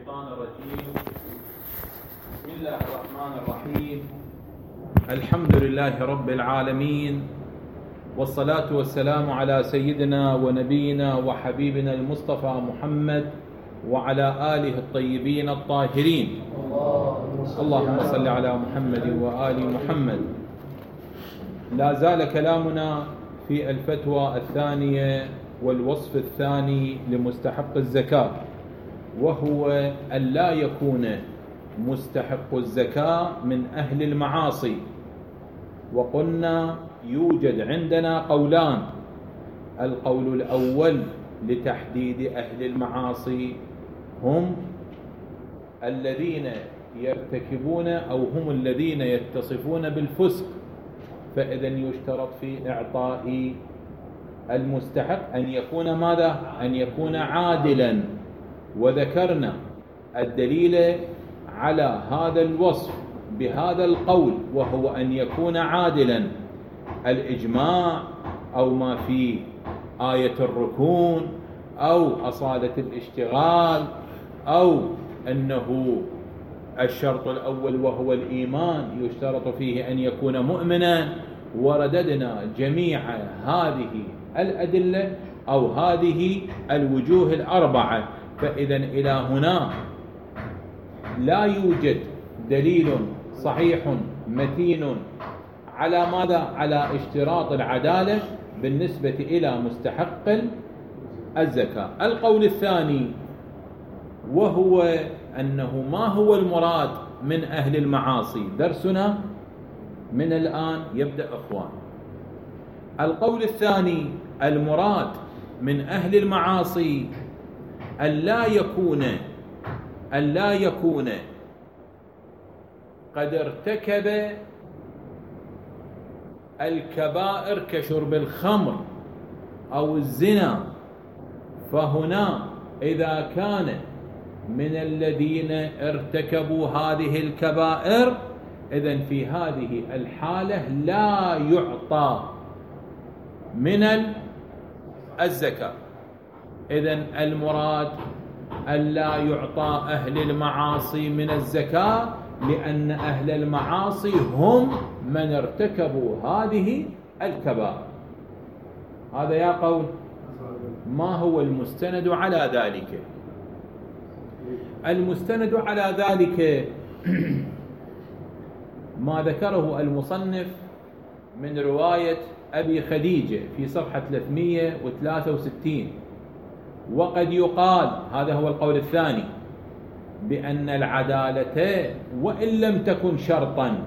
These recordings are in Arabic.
الشيطان الرجيم. بسم الله الرحمن الرحيم. الحمد لله رب العالمين، والصلاة والسلام على سيدنا ونبينا وحبيبنا المصطفى محمد وعلى آله الطيبين الطاهرين. اللهم صل على محمد وآل محمد. لا زال كلامنا في الفتوى الثانية والوصف الثاني لمستحق الزكاة، وهو أن لا يكون مستحق الزكاة من أهل المعاصي. وقلنا يوجد عندنا قولان: القول الأول لتحديد أهل المعاصي هم الذين يرتكبون أو هم الذين يتصفون بالفسق، فإذا يشترط في إعطاء المستحق أن يكون ماذا؟ أن يكون عادلا. وذكرنا الدليل على هذا الوصف بهذا القول، وهو أن يكون عادلا: الإجماع أو ما في آية الركون أو أصالة الاشتغال أو أنه الشرط الأول وهو الإيمان يشترط فيه أن يكون مؤمنا. ورددنا جميع هذه الأدلة أو هذه الوجوه الأربعة. فإذا إلى هنا لا يوجد دليل صحيح متين على ماذا؟ على اشتراط العدالة بالنسبة إلى مستحق الزكاة. القول الثاني وهو أنه ما هو المراد من أهل المعاصي. درسنا من الآن يبدأ أخوان. القول الثاني: المراد من أهل المعاصي أن لا يكون قد ارتكب الكبائر كشرب الخمر أو الزنا. فهنا إذا كان من الذين ارتكبوا هذه الكبائر، إذن في هذه الحالة لا يعطى من الزكاة. إذن المراد أن لا يعطى أهل المعاصي من الزكاة، لأن أهل المعاصي هم من ارتكبوا هذه الكبائر. هذا يا قول. ما هو المستند على ذلك؟ المستند على ذلك ما ذكره المصنف من رواية أبي خديجة في صفحة 363. وقد يقال، هذا هو القول الثاني، بأن العدالة وإن لم تكن شرطا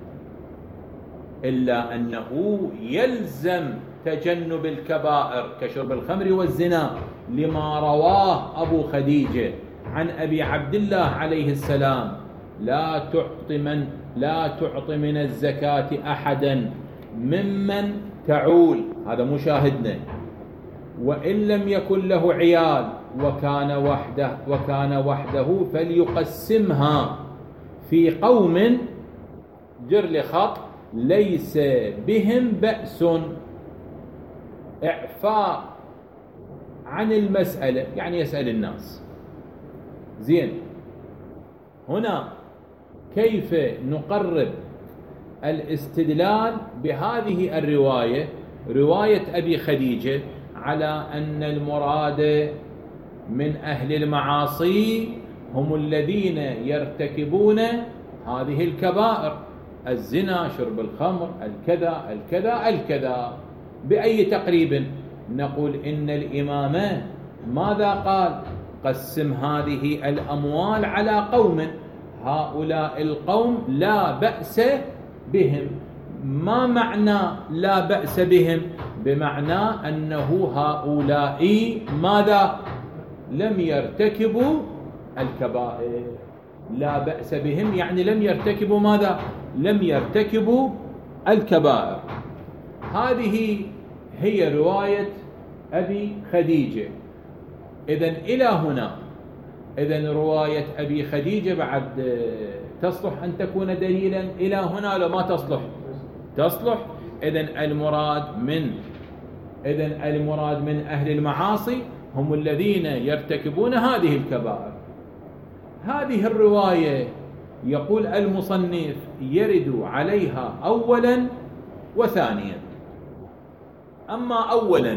إلا أنه يلزم تجنب الكبائر كشرب الخمر والزنا، لما رواه أبو خديجة عن أبي عبد الله عليه السلام: لا تعطي من الزكاة أحدا ممن تعول. هذا مشاهدنا. وإن لم يكن له عيال وكان وحده فليقسمها في قوم جر خط ليس بهم بأس. إعفاء عن المسألة يعني يسأل الناس. زين، هنا كيف نقرب الاستدلال بهذه الرواية، رواية أبي خديجة، على أن المراد من أهل المعاصي هم الذين يرتكبون هذه الكبائر: الزنا، شرب الخمر، الكذا. بأي تقريب؟ نقول إن الإمام ماذا قال؟ قسم هذه الأموال على قوم، هؤلاء القوم لا بأس بهم. ما معنى لا بأس بهم؟ بمعنى أنه هؤلاء ماذا؟ لم يرتكبوا الكبائر. لا بأس بهم يعني لم يرتكبوا ماذا؟ لم يرتكبوا الكبائر. هذه هي رواية أبي خديجة. إذن إلى هنا، إذن رواية أبي خديجة بعد تصلح أن تكون دليلا إلى هنا لما تصلح؟ تصلح. إذن المراد من أهل المعاصي هم الذين يرتكبون هذه الكبائر. هذه الرواية يقول المصنف يرد عليها أولا وثانيا. أما أولا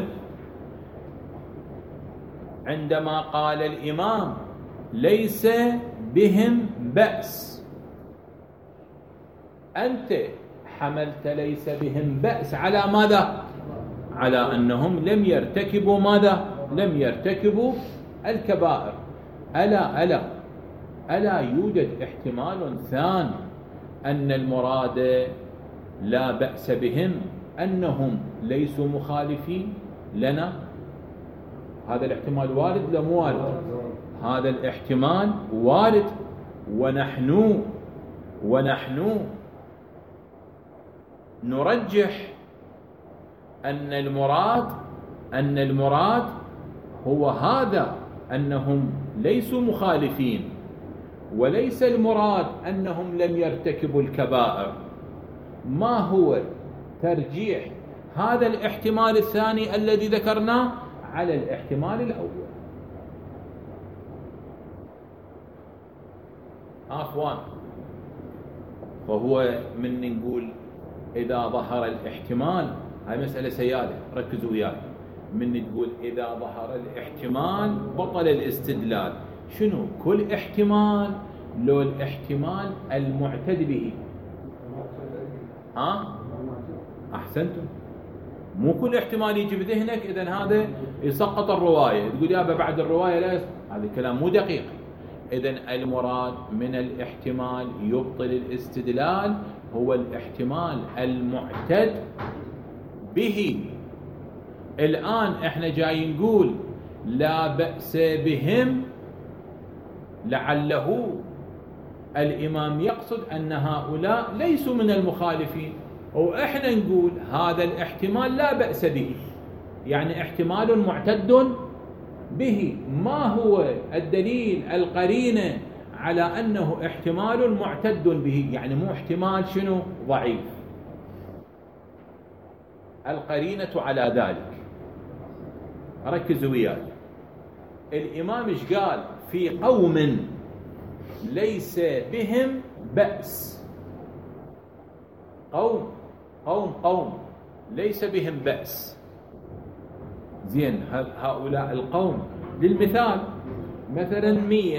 عندما قال الإمام ليس بهم بأس، أنت حملت ليس بهم بأس على ماذا؟ على أنهم لم يرتكبوا ماذا؟ لم يرتكبوا الكبائر. ألا يوجد احتمال ثاني أن المراد لا بأس بهم أنهم ليسوا مخالفين لنا؟ هذا الاحتمال وارد لا مو وارد؟ هذا الاحتمال وارد. ونحن نرجح أن المراد هو هذا، أنهم ليسوا مخالفين، وليس المراد أنهم لم يرتكبوا الكبائر. ما هو ترجيح هذا الاحتمال الثاني الذي ذكرناه على الاحتمال الأول؟ أخوان، فهو من نقول إذا ظهر الاحتمال، هاي مسألة سيادة ركزوا وياي، من تقول إذا ظهر الاحتمال بطل الاستدلال. شنو؟ كل احتمال لو الاحتمال المعتد به؟ أحسنتم، مو كل احتمال يجي بذهنك إذن هذا يسقط الرواية، تقول يابا بعد الرواية لا هذا الكلام مو دقيق. إذن المراد من الاحتمال يبطل الاستدلال هو الاحتمال المعتد به. الآن احنا جاي نقول لا بأس بهم، لعله الإمام يقصد أن هؤلاء ليسوا من المخالفين، وإحنا نقول هذا الاحتمال لا بأس به، يعني احتمال معتد به. ما هو الدليل القرينة على أنه احتمال معتد به؟ يعني مو احتمال شنو ضعيف. القرينة على ذلك ركزوا وياي. الإمام ايش قال؟ في قوم ليس بهم بأس. قوم ليس بهم بأس. زين، هؤلاء القوم للمثال مثلا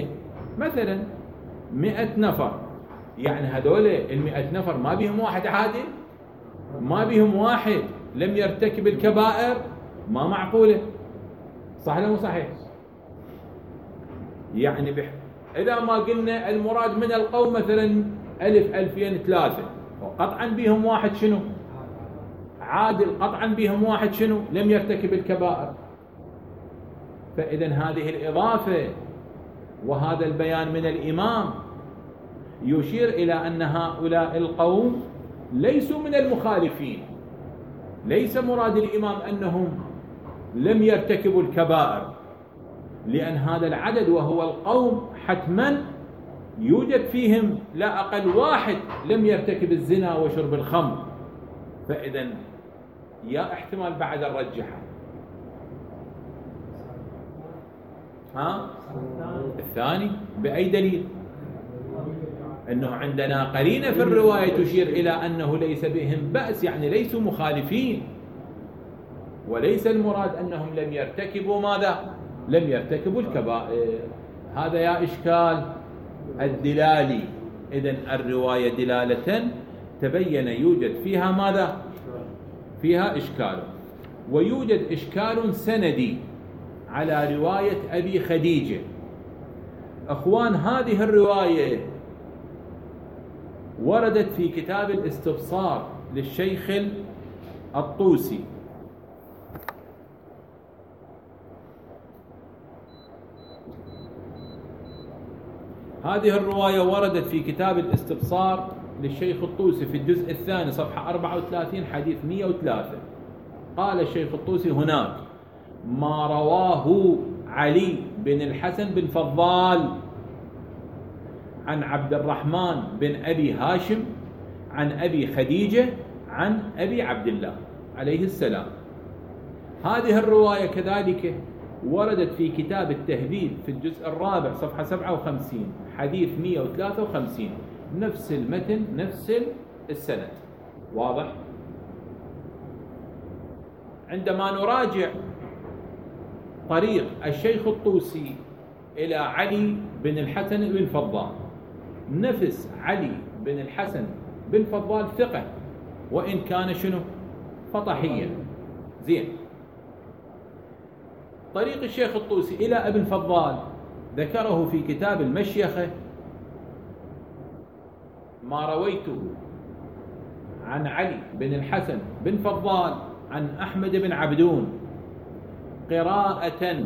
100 نفر، يعني هذول 100 نفر ما بهم واحد عادل، ما بهم واحد لم يرتكب الكبائر، ما معقولة. صح ولا مو صحيح؟ يعني إذا ما قلنا المراد من القوم مثلا 1000 2000 3، وقطعا بهم واحد شنو عادل، قطعا بهم واحد شنو لم يرتكب الكبائر. فإذن هذه الإضافة وهذا البيان من الإمام يشير إلى أن هؤلاء القوم ليسوا من المخالفين. ليس مراد الإمام أنهم لم يرتكبوا الكبائر، لأن هذا العدد وهو القوم حتما يوجد فيهم لا أقل واحد لم يرتكب الزنا وشرب الخمر. فإذن يا احتمال بعد الرجحة الثاني بأي دليل؟ أنه عندنا قرينة في الرواية تشير إلى أنه ليس بهم بأس، يعني ليسوا مخالفين، وليس المراد أنهم لم يرتكبوا ماذا؟ لم يرتكبوا الكبائر. هذا يا إشكال الدلالي. إذن الرواية دلالة تبين يوجد فيها ماذا؟ فيها إشكال. ويوجد إشكال سندي على رواية أبي خديجة. أخوان، هذه الرواية وردت في كتاب الاستبصار للشيخ الطوسي. هذه الرواية وردت في كتاب الاستبصار للشيخ الطوسي في الجزء الثاني صفحة 34 حديث 103. قال الشيخ الطوسي هناك: ما رواه علي بن الحسن بن فضال عن عبد الرحمن بن أبي هاشم عن أبي خديجة عن أبي عبد الله عليه السلام. هذه الرواية كذلك وردت في كتاب التهذيب في الجزء الرابع صفحة 57 حديث 153 نفس المتن نفس السند. واضح؟ عندما نراجع طريق الشيخ الطوسي إلى علي بن الحسن بن فضال، نفس علي بن الحسن بن فضال ثقة وإن كان شنو؟ فطحيا. زين. طريق الشيخ الطوسي إلى ابن فضال ذكره في كتاب المشيخة ما رويته عن علي بن الحسن بن فضال عن أحمد بن عبدون قراءة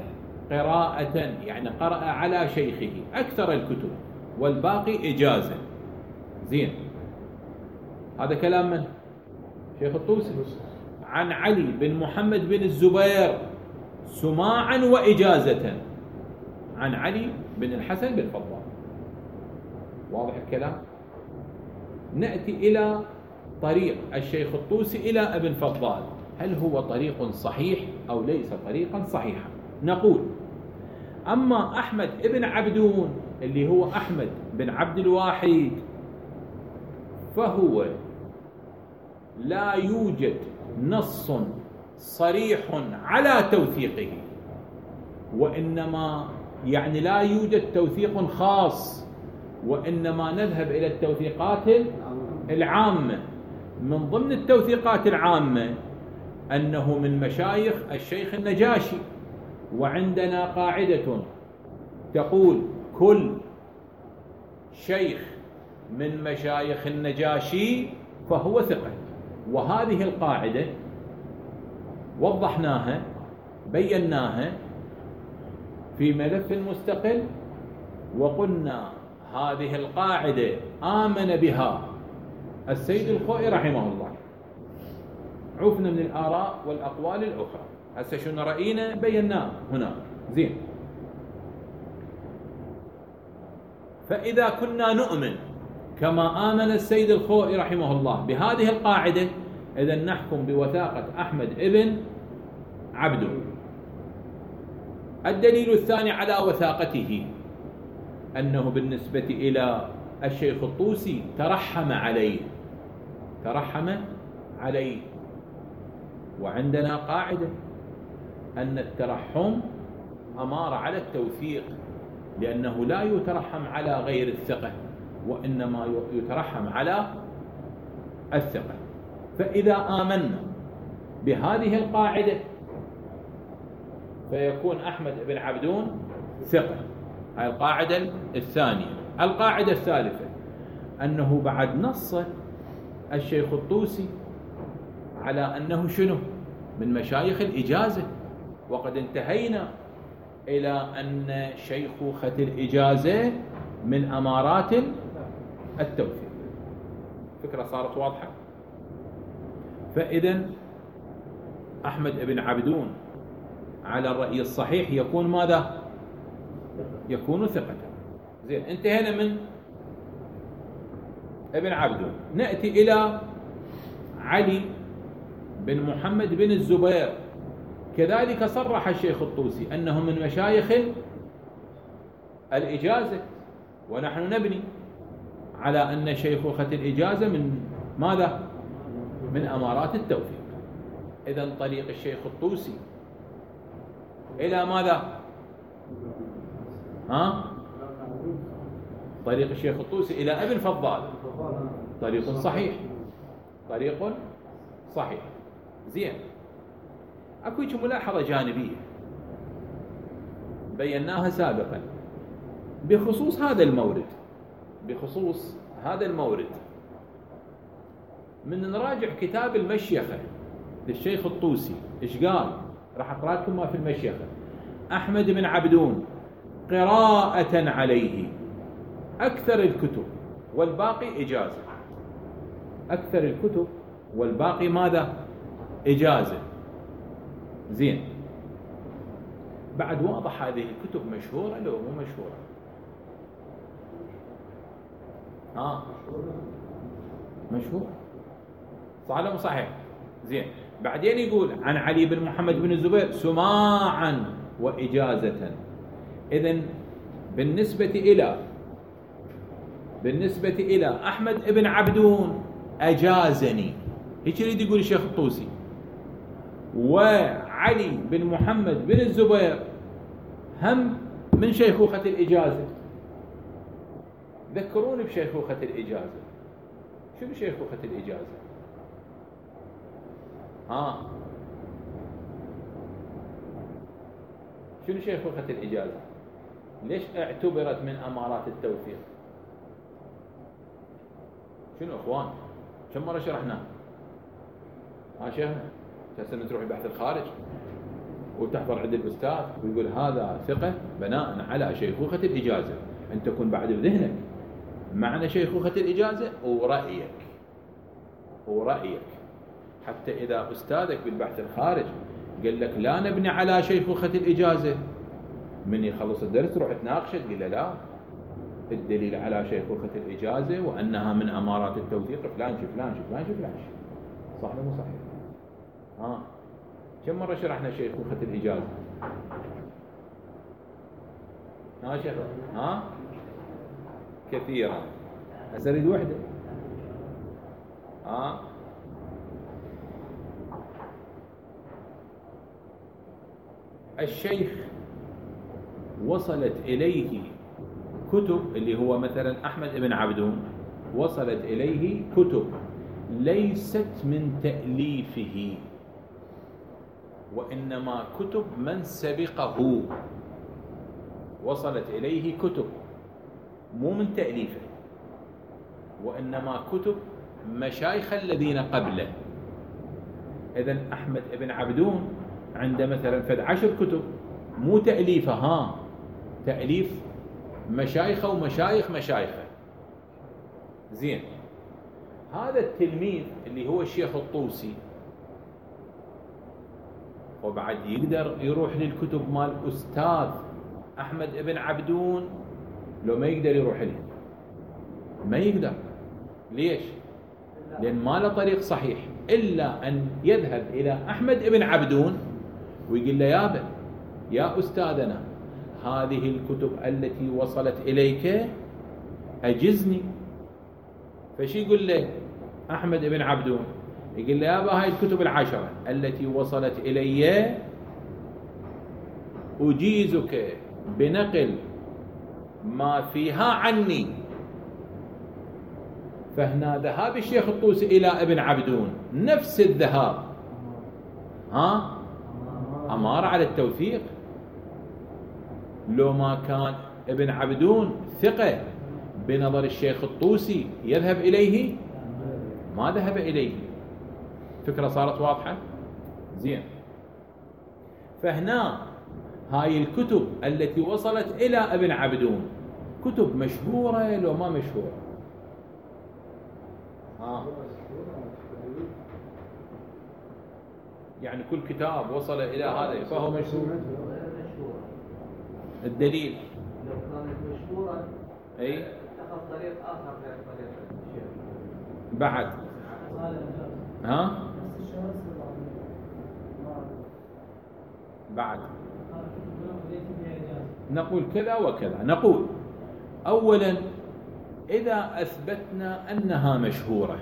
يعني قرأ على شيخه أكثر الكتب والباقي إجازة. زين. هذا كلام من؟ شيخ الطوسي. عن علي بن محمد بن الزبير سماعا وإجازة عن علي بن الحسن بن فضال. واضح الكلام؟ نأتي إلى طريق الشيخ الطوسي إلى ابن فضال، هل هو طريق صحيح أو ليس طريقا صحيحا؟ نقول أما أحمد بن عبدون اللي هو أحمد بن عبد الواحد فهو لا يوجد نص صريح على توثيقه، وإنما يعني لا يوجد توثيق خاص، وإنما نذهب إلى التوثيقات العامة. من ضمن التوثيقات العامة أنه من مشايخ الشيخ النجاشي، وعندنا قاعدة تقول كل شيخ من مشايخ النجاشي فهو ثقة، وهذه القاعدة وضحناها بيناها في ملف مستقل، وقلنا هذه القاعدة آمن بها السيد الخوئي رحمه الله. عفنا من الآراء والأقوال الأخرى، هسه شنو رأينا بيناه هنا. زين. فإذا كنا نؤمن كما آمن السيد الخوئي رحمه الله بهذه القاعدة، إذن نحكم بوثاقة أحمد ابن عبدون. الدليل الثاني على وثاقته أنه بالنسبة إلى الشيخ الطوسي ترحم عليه، وعندنا قاعدة أن الترحم أمارة على التوثيق، لأنه لا يترحم على غير الثقة وإنما يترحم على الثقة. فإذا آمنا بهذه القاعدة فيكون أحمد بن عبدون ثقة. هذه القاعدة الثانية. القاعدة الثالثة أنه بعد نص الشيخ الطوسي على أنه شنو؟ من مشايخ الإجازة، وقد انتهينا إلى أن شيخوخة الإجازة من أمارات التوثيق. فكرة صارت واضحة؟ فإذن أحمد بن عبدون على الرأي الصحيح يكون ماذا؟ يكون ثقة. زين. انتهينا من ابن عبدون. نأتي إلى علي بن محمد بن الزبير، كذلك صرح الشيخ الطوسي أنه من مشايخ الإجازة، ونحن نبني على أن شيخوخة الإجازة من ماذا؟ من أمارات التوثيق. إذن طريق الشيخ الطوسي إلى ماذا؟ طريق الشيخ الطوسي إلى ابن فضال طريق صحيح. زين. أكو ملاحظة جانبية بيناها سابقا بخصوص هذا المورد. من نراجع كتاب المشيخة للشيخ الطوسي إيش قال؟ راح أقرأ لكم ما في المشيخة. أحمد بن عبدون قراءة عليه أكثر الكتب والباقي إجازة. أكثر الكتب والباقي ماذا؟ إجازة. زين. بعد واضح هذه الكتب مشهورة لو مو مشهورة؟ مشهورة. صح ولا مو صحيح؟ زين. بعدين يقول عن علي بن محمد بن الزبير سماعا وإجازة. إذن بالنسبة إلى أحمد بن عبدون أجازني، هيك يريد يقول الشيخ الطوسي. وعلي بن محمد بن الزبير هم من شيخوخة الإجازة. ذكروني بشيخوخة الإجازة. شنو شيخوخة الإجازة؟ شنو شيخوخة الإجازة؟ ليش اعتبرت من أمارات التوثيق؟ شنو أخوان؟ كم مرة شرحنا؟ شيخنا تسمى تروح بحث الخارج وتحضر عند الأستاذ ويقول هذا ثقة بناء على شيخوخة الإجازة. أن تكون بعد بذهنك معنى شيخوخة الإجازة ورأيك حتى إذا أستاذك بالبحث الخارج قال لك لا نبني على شيخوخة الإجازة، من يخلص الدرس تروح تناقشه تقول له لا، الدليل على شيخوخة الإجازة وأنها من أمارات التوثيق فلان فلان فلان فلان. صح ولا مو صحيح؟ كم مرة شرحنا شيخوخة الإجازة؟ شيخ كثيرا. أسرد وحدة. الشيخ وصلت إليه كتب، اللي هو مثلا أحمد بن عبدون وصلت إليه كتب ليست من تأليفه، وإنما كتب من سبقه. وصلت إليه كتب مو من تأليفه، وإنما كتب مشايخ الذين قبله. إذن أحمد بن عبدون عنده مثلا فد 10 كتب مو تأليفه، تأليف مشايخه ومشايخ مشايخه. زين، هذا التلميذ اللي هو الشيخ الطوسي وبعد يقدر يروح للكتب مال أستاذ أحمد بن عبدون لو ما يقدر يروح لها؟ ما يقدر. ليش؟ لأن ما له طريق صحيح إلا أن يذهب إلى أحمد بن عبدون ويقول له يا أستاذنا هذه الكتب التي وصلت إليك أجزني. فشي يقول له أحمد بن عبدون؟ يقول له يابا هاي الكتب 10 التي وصلت إلي أجيزك بنقل ما فيها عني. فهنا ذهاب الشيخ الطوسي إلى ابن عبدون نفس الذهاب أمارة على التوثيق. لو ما كان ابن عبدون ثقة بنظر الشيخ الطوسي يذهب إليه؟ ما ذهب إليه. فكرة صارت واضحة؟ زين. فهنا هاي الكتب التي وصلت إلى ابن عبدون كتب مشهورة لو ما مشهورة؟ يعني كل كتاب وصل إلى هذا فهو مشهور. الدليل لو كانت مشهورة اتخذ طريق آخر غير طريق الشيخ بعد. بعد نقول كذا وكذا. نقول أولا إذا أثبتنا أنها مشهورة،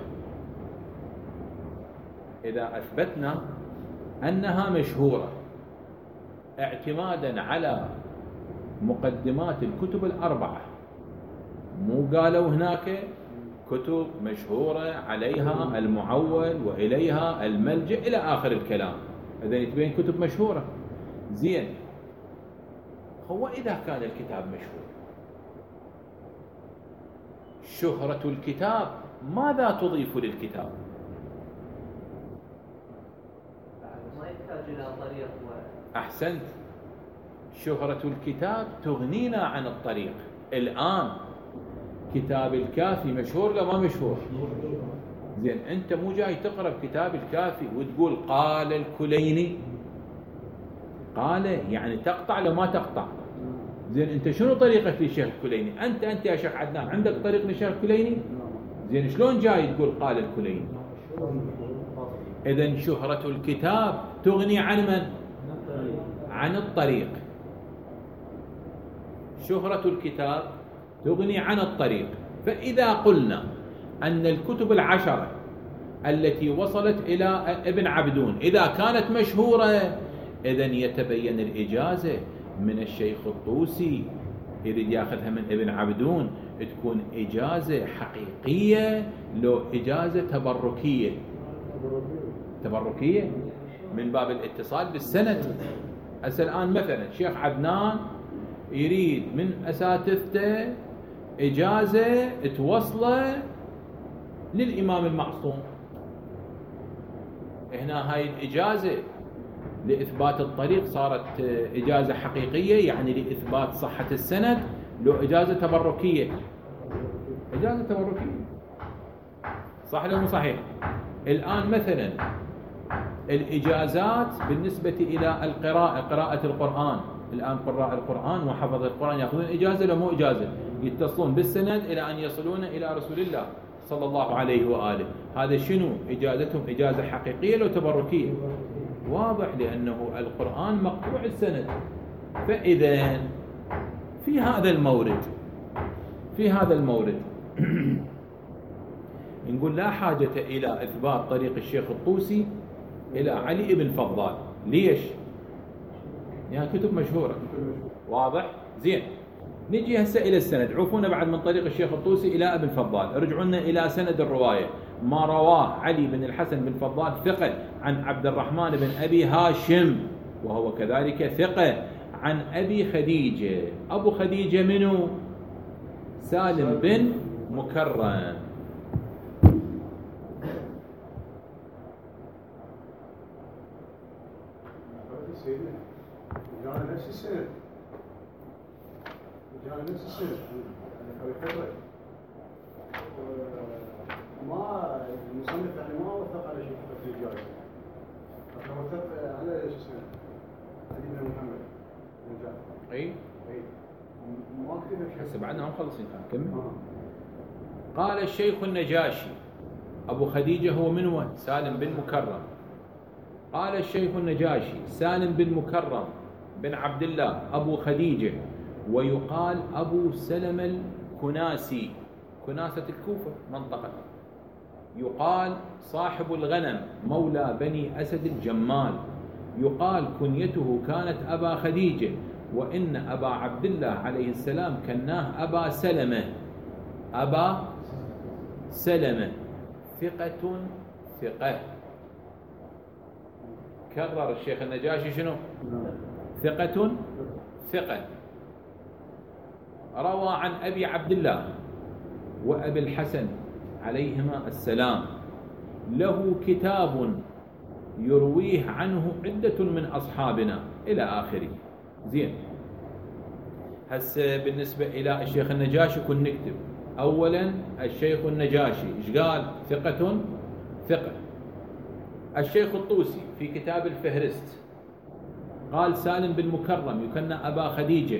اعتمادا على مقدمات الكتب 4، مو قالوا هناك كتب مشهورة عليها المعول وإليها الملجأ إلى آخر الكلام، إذن يتبين كتب مشهورة. زين، هو إذا كان الكتاب مشهور شهرة الكتاب ماذا تضيف للكتاب؟ ما يحتاج إلى طريق. أحسنت، شهرة الكتاب تغنينا عن الطريق. الآن كتاب الكافي مشهور لا ما مشهور؟ زين، أنت مو جاي تقرأ كتاب الكافي وتقول قال الكليني، قال يعني تقطع لو ما تقطع. زين، أنت شنو طريقك للشيخ الكليني؟ أنت يا شيخ عدنان عندك طريق للشيخ الكليني؟ زين، شلون جاي تقول قال الكليني؟ إذن شهرة الكتاب تغني عن من؟ عن الطريق. شهرة الكتاب تغني عن الطريق. فإذا قلنا أن الكتب العشرة التي وصلت إلى ابن عبدون إذا كانت مشهورة، إذن يتبين الإجازة من الشيخ الطوسي يريد ياخذها من ابن عبدون تكون إجازة حقيقية لو إجازة تبركية. تبركية من باب الاتصال بالسند. الآن مثلا شيخ عدنان يريد من أساتذته إجازة توصله للإمام المعصوم، هنا هاي الإجازة لإثبات الطريق صارت إجازة حقيقية، يعني لإثبات صحة السند، لو إجازة تبركية. إجازة تبركية صح ولا مو صحيح؟ الآن مثلا الإجازات بالنسبة إلى القراءة، قراءة القرآن، الآن قراء القرآن وحفظ القرآن يأخذون إجازة لو مو إجازة، يتصلون بالسند إلى أن يصلون إلى رسول الله صلى الله عليه وآله. هذا شنو إجازتهم؟ إجازة حقيقية لو تبركية؟ واضح، لأنه القرآن مقطوع السند. فإذا في هذا المورد نقول لا حاجة إلى إثبات طريق الشيخ الطوسي إلى علي بن فضال. ليش؟ يعني كتب مشهورة. واضح؟ زين. نجي هسه إلى السند. عوفونا بعد من طريق الشيخ الطوسي إلى ابن فضال، رجعونا إلى سند الرواية. ما رواه علي بن الحسن بن فضال ثقة عن عبد الرحمن بن أبي هاشم، وهو كذلك ثقة عن أبي خديجة. أبو خديجة منو؟ سالم بن مكرم. نفس السنة ما المصنف يعني ما وثق على شيء في الجاي، لكن وثق على ايش اسمه؟ علي بن محمد بن جعفر. اي ما كتب شيء. هسه بعدنا ما مخلصين، كمل. قال الشيخ النجاشي ابو خديجه هو منو؟ سالم بن مكرم. قال الشيخ النجاشي سالم بن مكرم بن عبد الله ابو خديجه، ويقال أبو سلمة الكناسي، كناسة الكوفة منطقة. يقال صاحب الغنم مولى بني أسد الجمال. يقال كنيته كانت أبا خديجة، وإن أبا عبد الله عليه السلام كناه أبا سلمة. أبا سلمة ثقة. كرر الشيخ النجاشي شنو؟ ثقة. روى عن أبي عبد الله وأبي الحسن عليهما السلام، له كتاب يرويه عنه عدة من أصحابنا إلى آخره. زين. هسه بالنسبة إلى الشيخ النجاشي كن نكتب أولا الشيخ النجاشي إيش قال؟ ثقة. الشيخ الطوسي في كتاب الفهرست قال سالم بن مكرم يكنى أبا خديجة،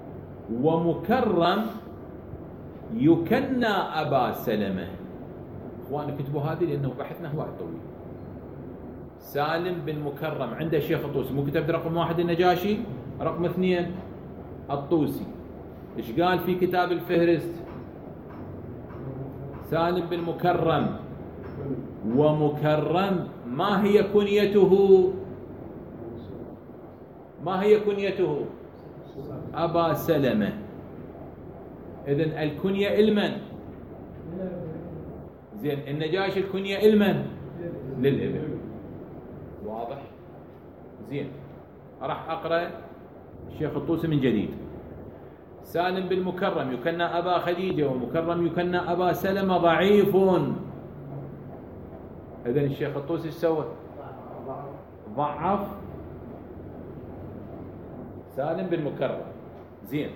ومكرم يكنى أبا سلمة. اخواني كتبوا هذه لأنه بحثنا وايد طويل. سالم بن مكرم عند الشيخ الطوسي، مو كتبت رقم 1 النجاشي، رقم 2 الطوسي. ايش قال في كتاب الفهرست؟ سالم بن مكرم. ومكرم ما هي كنيته؟ أبا سلمة. إذن الكنية إلمن؟ زين. النجاشي الكنية إلمن؟ للابن. واضح؟ زين. راح أقرأ الشيخ الطوسي من جديد. سالم بن مكرم يكنى أبا خديجة، ومكرم يكنى أبا سلمة ضعيف. إذن الشيخ الطوسي ايش سوى؟ ضعف سالم بن مكرم. زين.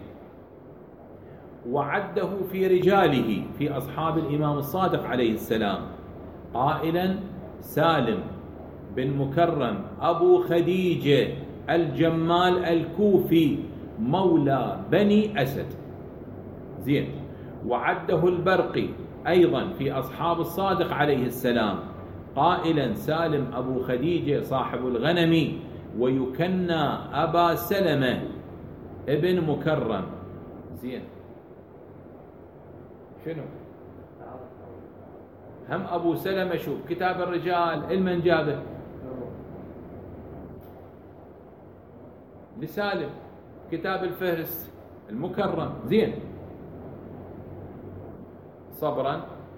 وعده في رجاله في أصحاب الإمام الصادق عليه السلام قائلا سالم بن مكرم أبو خديجة الجمال الكوفي مولى بني أسد. زين. وعده البرقي أيضا في أصحاب الصادق عليه السلام قائلا سالم أبو خديجة صاحب الغنم ويكنى أبا سلمة ابن مكرم. زين، شنو هم أبو سلمة؟ شوف كتاب الرجال المن جابه لسالم، كتاب الفهرست المكرم. زين، صبرا.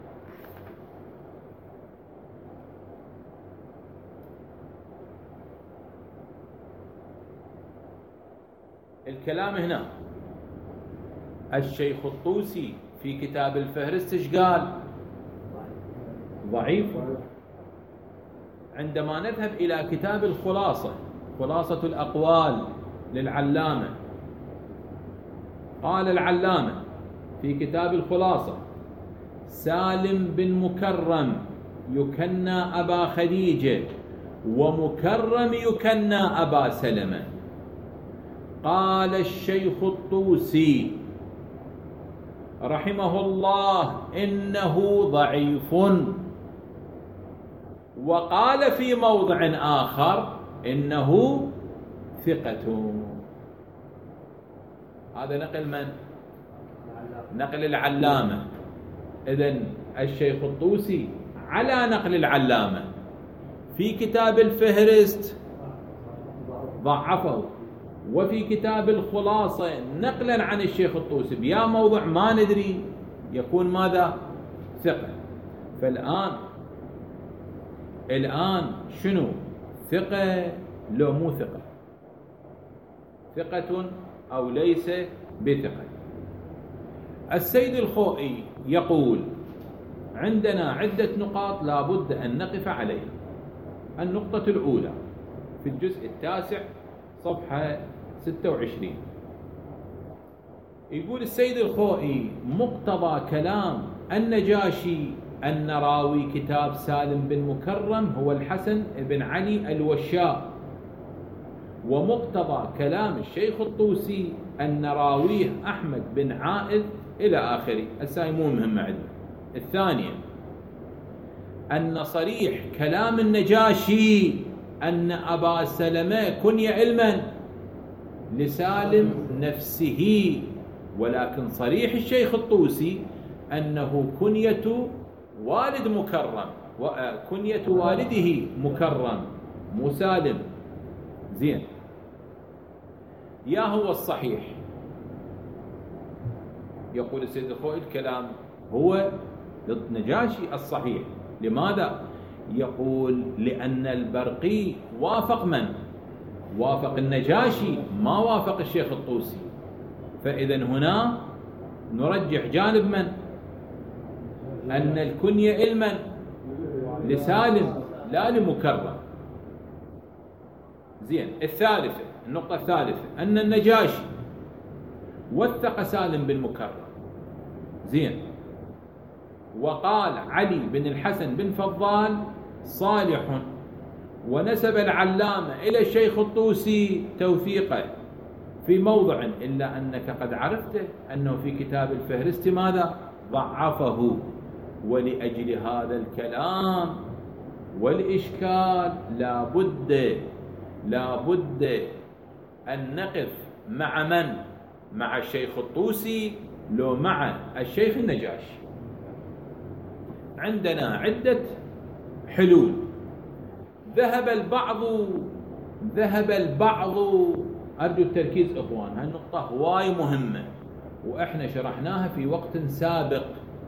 الكلام هنا الشيخ الطوسي في كتاب الفهرست ايش قال؟ ضعيف. عندما نذهب إلى كتاب الخلاصة، خلاصة الأقوال للعلامة، قال العلامة في كتاب الخلاصة سالم بن مكرم يكنى أبا خديجة ومكرم يكنى أبا سلمة. قال الشيخ الطوسي رحمه الله إنه ضعيف، وقال في موضع آخر إنه ثقة. هذا نقل من؟ نقل العلامة. إذن الشيخ الطوسي على نقل العلامة في كتاب الفهرست ضعفه، وفي كتاب الخلاصة نقلا عن الشيخ الطوسي بيا موضع ما ندري يكون ماذا؟ ثقة. الآن شنو؟ ثقة لو مو ثقة؟ ثقة أو ليس بثقة؟ السيد الخوئي يقول عندنا عدة نقاط لا بد أن نقف عليها. النقطة الأولى في الجزء 9 صفحة 26 يقول السيد الخوئي مقتضى كلام النجاشي أن راوي كتاب سالم بن مكرم هو الحسن بن علي الوشاء، ومقتضى كلام الشيخ الطوسي أن راويه أحمد بن عائذ إلى آخره. الساي مو مهم عندنا. الثانية أن صريح كلام النجاشي أن أبا سلمة كني علما لسالم نفسه، ولكن صريح الشيخ الطوسي أنه كنية والد مكرم وكنية والده مكرم مو سالم. زين، يا هو الصحيح؟ يقول السيد الخوئي الكلام هو للنجاشي الصحيح. لماذا؟ يقول لأن البرقي وافق من؟ وافق النجاشي، ما وافق الشيخ الطوسي. فإذا هنا نرجح جانب من؟ أن الكنية علما لسالم لا لمكرم. زين، الثالثة، النقطة الثالثة أن النجاشي وثق سالم بن مكرم. زين، وقال علي بن الحسن بن فضال صالح، ونسب العلامة إلى الشيخ الطوسي توثيقه في موضع، إلا أنك قد عرفت أنه في كتاب الفهرست ماذا؟ ضعفه. ولأجل هذا الكلام والإشكال لا بد أن نقف مع من؟ مع الشيخ الطوسي لو مع الشيخ النجاشي. عندنا عدة حلول. ذهب البعض أرجو التركيز إخوان، هالنقطة هواي مهمة وإحنا شرحناها في وقت سابق.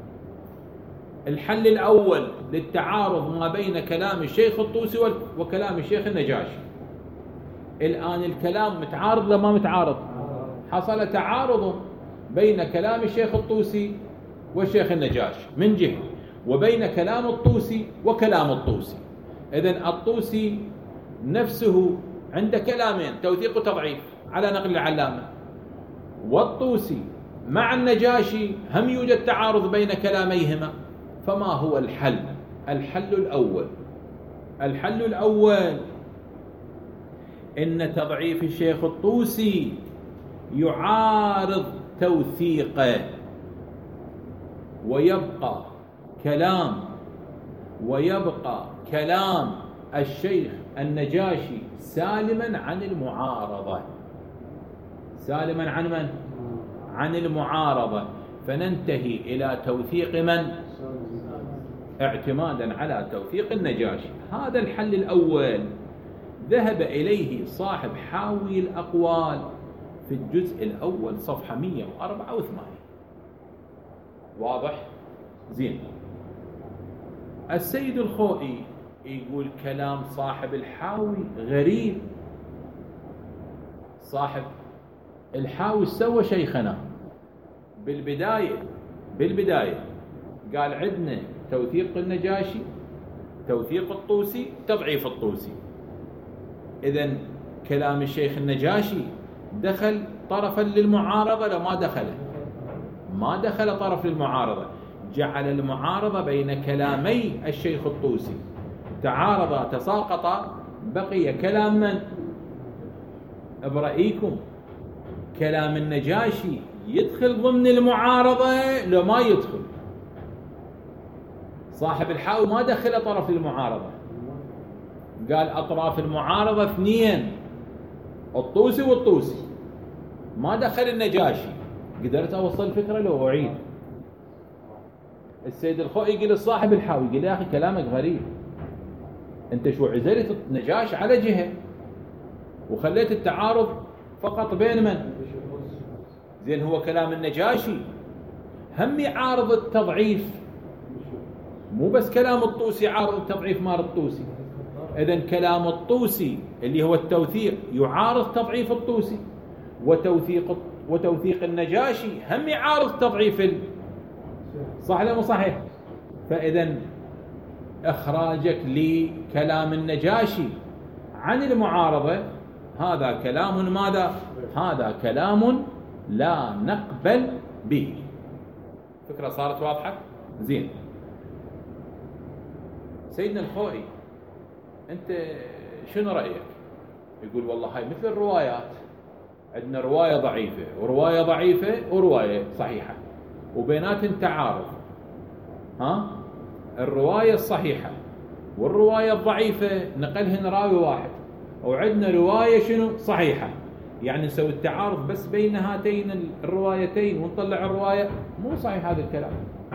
الحل الأول للتعارض ما بين كلام الشيخ الطوسي وكلام الشيخ النجاشي. الآن الكلام متعارض ولا ما متعارض؟ حصل تعارض بين كلام الشيخ الطوسي والشيخ النجاشي من جهة، وبين كلام الطوسي وكلام الطوسي. إذن الطوسي نفسه عنده كلامين، توثيق وتضعيف على نقل العلامة، والطوسي مع النجاشي هم يوجد تعارض بين كلاميهما. فما هو الحل؟ الحل الأول إن تضعيف الشيخ الطوسي يعارض توثيقه، ويبقى كلام الشيخ النجاشي سالما عن المعارضة. سالما عن من؟ عن المعارضة. فننتهي إلى توثيق من؟ اعتمادا على توثيق النجاشي. هذا الحل الأول ذهب إليه صاحب حاوي الأقوال في الجزء الأول صفحة 184. واضح؟ زين. السيد الخوئي يقول كلام صاحب الحاوي غريب. صاحب الحاوي سوى شيخنا بالبداية قال عندنا توثيق النجاشي، توثيق الطوسي، تضعيف الطوسي. إذن كلام الشيخ النجاشي دخل طرفا للمعارضة لو ما دخله؟ ما دخل طرف للمعارضة، جعل المعارضة بين كلامي الشيخ الطوسي، تعارضا تساقطا، بقي كلام من؟ برأيكم كلام النجاشي يدخل ضمن المعارضة لو ما يدخل؟ صاحب الحاوي ما دخل طرف للمعارضة، قال أطراف المعارضة اثنين، الطوسي والطوسي، ما دخل النجاشي. قدرت أوصل الفكرة لو أعيد؟ السيد الخوئي يقول لصاحب الحاوي، يقول يا أخي كلامك غريب، أنت شو عزلت النجاشي على جهة وخليت التعارض فقط بين من؟ زين هو كلام النجاشي هم يعارض التضعيف، مو بس كلام الطوسي عارض التضعيف مال الطوسي. إذن كلام الطوسي اللي هو التوثيق يعارض تضعيف الطوسي، وتوثيق النجاشي هم يعارض تضعيف صح ولا مو صحيح؟ فإذن إخراجك لكلام النجاشي عن المعارضة هذا كلام ماذا؟ هذا كلام لا نقبل به. فكرة صارت واضحة؟ زين. سيدنا الخوئي أنت شنو رأيك؟ يقول والله هاي مثل الروايات، عندنا رواية ضعيفة ورواية ضعيفة ورواية صحيحة وبيناتهم تعارض. الرواية الصحيحة والرواية الضعيفة نقلهن راوي واحد، وعندنا رواية شنو؟ صحيحة. يعني نسوي التعارض بس بين هاتين الروايتين ونطلع الرواية؟ مو صحيح هذا الكلام.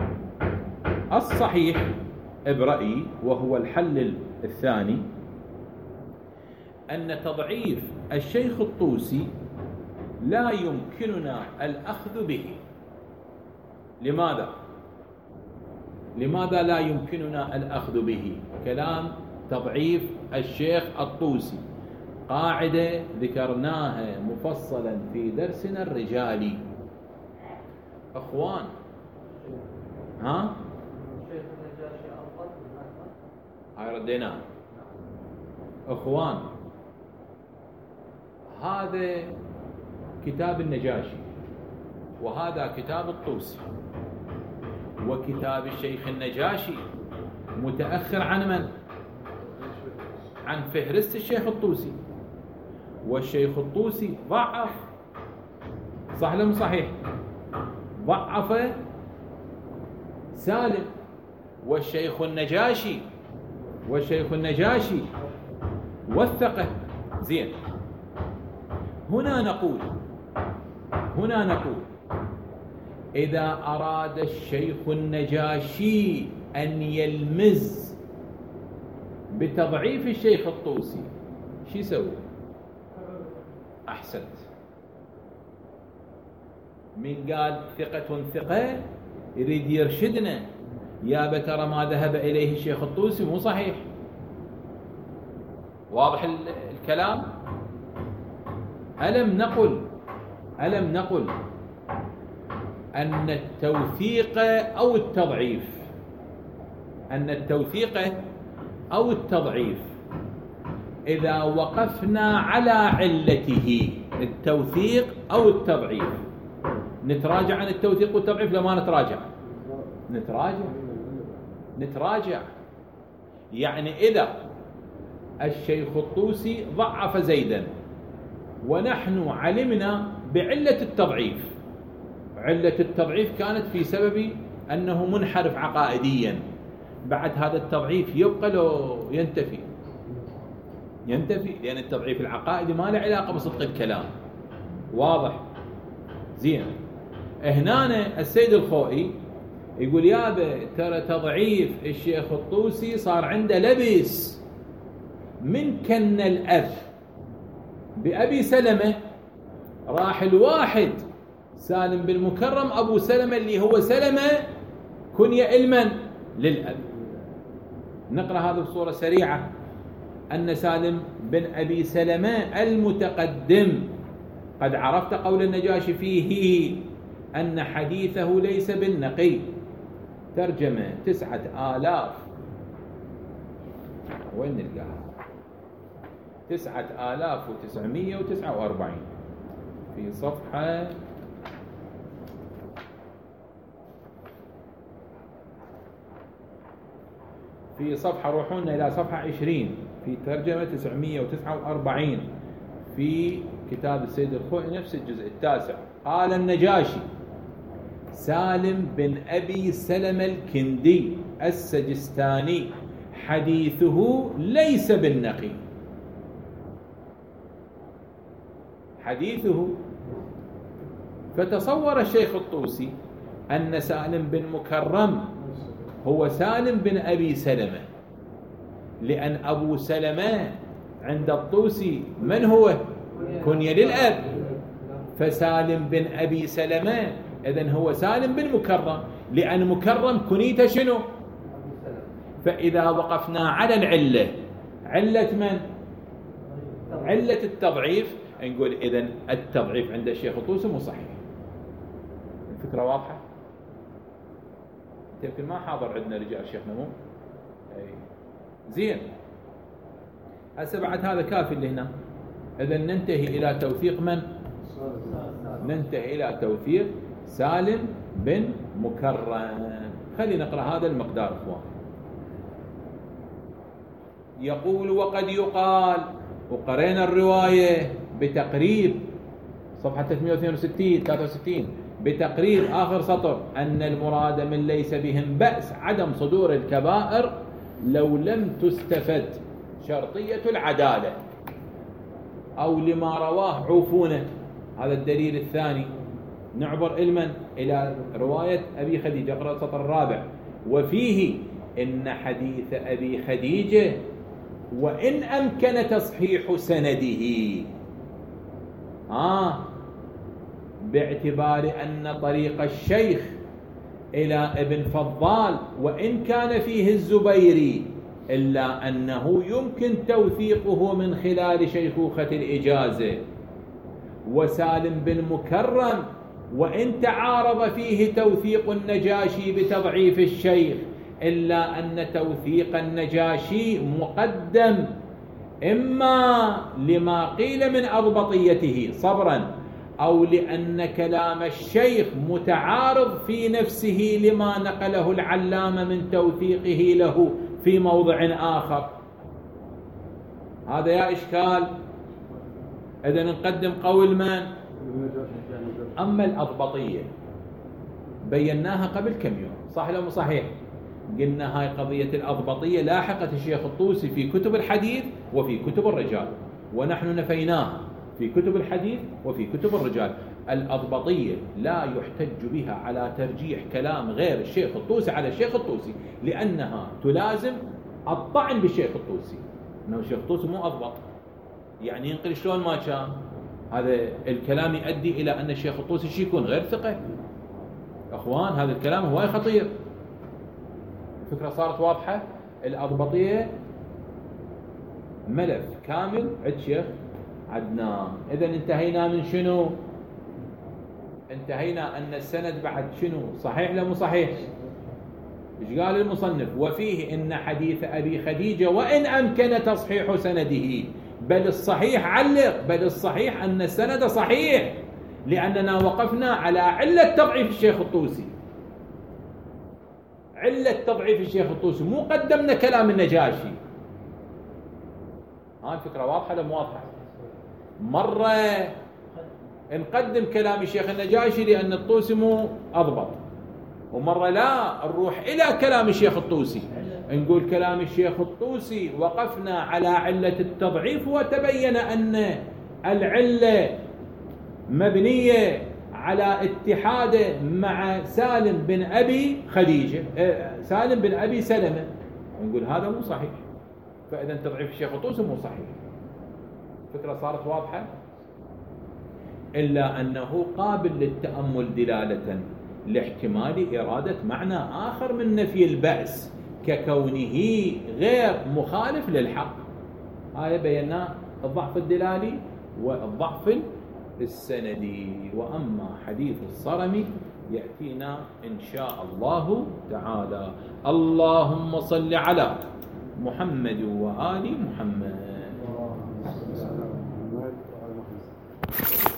الصحيح برأيي وهو الحل الثاني أن تضعيف الشيخ الطوسي لا يمكننا الأخذ به. لماذا؟ لماذا لا يمكننا الأخذ به؟ كلام تضعيف الشيخ الطوسي قاعدة ذكرناها مفصلا في درسنا الرجالي. أخوان هاي رديناه. أخوان هذا كتاب النجاشي وهذا كتاب الطوسي، وكتاب الشيخ النجاشي متأخر عن من؟ عن فهرست الشيخ الطوسي، والشيخ الطوسي ضعف، صح ولا مو صحيح؟ ضعف سالم، والشيخ النجاشي وثقه. زين. هنا نقول إذا أراد الشيخ النجاشي أن يلمز بتضعيف الشيخ الطوسي شو يسوي؟ أحسنت. من قال ثقة يريد يرشدنا يا بترى ما ذهب إليه الشيخ الطوسي مو صحيح. واضح الكلام؟ ألم نقل أن التوثيق أو التضعيف إذا وقفنا على علته، التوثيق أو التضعيف، نتراجع عن التوثيق والتضعيف لما نتراجع. يعني إذا الشيخ الطوسي ضعف زيدا ونحن علمنا بعلة التضعيف، علة التضعيف كانت في سبب أنه منحرف عقائديا، بعد هذا التضعيف يبقى لو ينتفي؟ ينتفي، لأن التضعيف العقائدي ما له علاقة بصدق الكلام. واضح؟ زين. هنا السيد الخوئي يقول يابا ترى تضعيف الشيخ الطوسي صار عنده لبس من كن الأب بأبي سلمة، راح الواحد سالم بن مكرم أبو سلمة اللي هو سلمة كنية المن للأب. نقرأ هذا بصورة سريعة. أن سالم بن أبي سلمة المتقدم قد عرفت قول النجاشي فيه أن حديثه ليس بالنقي. ترجمة 9000 وين نلقاها؟ 9949 في صفحة روحونا إلى صفحة 20 في ترجمة 949 في كتاب السيد الخوئي نفس الجزء التاسع. قال النجاشي: سالم بن أبي سلمة الكندي السجستاني حديثه ليس بالنقي. حديثه. فتصور الشيخ الطوسي أن سالم بن مكرم هو سالم بن أبي سلمة، لأن أبو سلمة عند الطوسي من هو؟ كنية للأب. فسالم بن أبي سلمة إذن هو سالم بن مكرم، لأن مكرم كنيته شنو؟ فإذا وقفنا على العلة، علة من؟ علة التضعيف، نقول إذن التضعيف عند الشيخ الطوسي مو صحيح. الفكرة واضحة؟ يمكن ما حاضر عندنا رجال شيخنا، مو؟ أي. زين. هسه بعد هذا كافي اللي هنا. إذن ننتهي إلى توثيق من؟ ننتهي إلى توثيق سالم بن مكرم. خلينا نقرأ هذا المقدار إخوان. يقول: وقد يقال، وقرينا الرواية بتقريب صفحة 362 بتقريب آخر سطر أن المراد من ليس بهم بأس عدم صدور الكبائر لو لم تستفد شرطية العدالة، أو لما رواه عوفونة. هذا الدليل الثاني. نعبر إلى رواية أبي خديجة، اقرأ السطر الرابع: وفيه إن حديث أبي خديجة وإن أمكن تصحيح سنده باعتبار أن طريق الشيخ إلى ابن فضال وإن كان فيه الزبيري إلا أنه يمكن توثيقه من خلال شيخوخة الإجازة. وسالم بن مكرم وإن تعارض فيه توثيق النجاشي بتضعيف الشيخ إلا أن توثيق النجاشي مقدم إما لما قيل من أضبطيته صبرا، أو لأن كلام الشيخ متعارض في نفسه لما نقله العلامة من توثيقه له في موضع آخر. هذا يا إشكال. إذن نقدم قول من؟ أما الأضبطية بيناها قبل كم يوم، صح لو مو صحيح؟ قلنا هاي قضية الأضبطية لاحقة الشيخ الطوسي في كتب الحديث وفي كتب الرجال، ونحن نفيناها في كتب الحديث وفي كتب الرجال. الأضبطية لا يحتج بها على ترجيح كلام غير الشيخ الطوسي على الشيخ الطوسي، لأنها تلازم الطعن بالشيخ الطوسي. إنه الشيخ الطوسي مو أضبط، يعني ينقل شلون ما كان. هذا الكلام يؤدي إلى أن الشيخ الطوسي شي يكون غير ثقة. أخوان هذا الكلام هواي خطير. الفكرة صارت واضحة. الأضبطية ملف كامل عند شيخ عدنان. إذن انتهينا من شنو؟ انتهينا أن السند بعد شنو؟ صحيح لا مو صحيح؟ إيش قال المصنف؟ وفيه إن حديث أبي خديجة وإن أمكن تصحيح سنده، بل الصحيح علق، بل الصحيح أن السند صحيح، لأننا وقفنا على علة تضعيف الشيخ الطوسي. علة تضعيف الشيخ الطوسي، مو قدمنا كلام النجاشي. هاي الفكرة واضحة ولا مو واضحة؟ مرة نقدم كلام الشيخ النجاشي لأن الطوسي مو أضبط، ومرة لا نروح إلى كلام الشيخ الطوسي نقول كلام الشيخ الطوسي وقفنا على علة التضعيف وتبين أن العلة مبنية على اتحاده مع سالم بن أبي خديجة، سالم بن أبي سلمة، نقول هذا مو صحيح. فإذا تضعيف الشيخ الطوسي مو صحيح. الفكرة صارت واضحة، إلا أنه قابل للتأمل دلالة لاحتمال إرادة معنى آخر من نفي البأس ككونه غير مخالف للحق. هاي بينا الضعف الدلالي والضعف السندي. وأما حديث الصرمي يأتينا إن شاء الله تعالى. اللهم صل على محمد وآل محمد.